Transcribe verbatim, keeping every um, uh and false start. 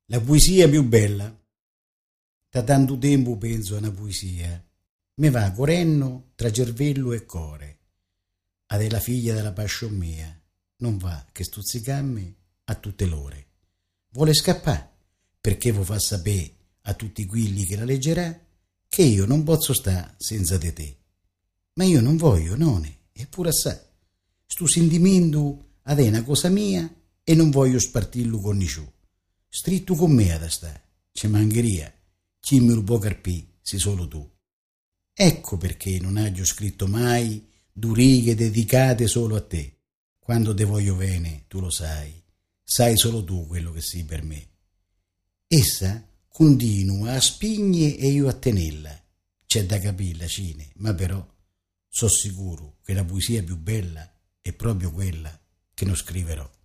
La poesia più bella. Da tanto tempo penso a una poesia. Me va correnno tra cervello e core. Ad è la figlia della passion mia. Non va che stuzzicammi a tutte l'ore. Vuole scappare perché vo fa sapere a tutti quelli che la leggerà che io non posso sta senza di te. Ma io non voglio, none, eppure assai. Stu sentimento ad è una cosa mia e non voglio spartirlo con nessuno. Stritto con me ad sta, ci mancheria, chi me lo può carpì se solo tu. Ecco perché non aggio scritto mai due righe dedicate solo a te. Quando te voglio bene, tu lo sai, sai solo tu quello che sei per me. Essa continua a spigne e io a tenella. C'è da capirla, Cine, ma però so sicuro che la poesia più bella è proprio quella che non scriverò.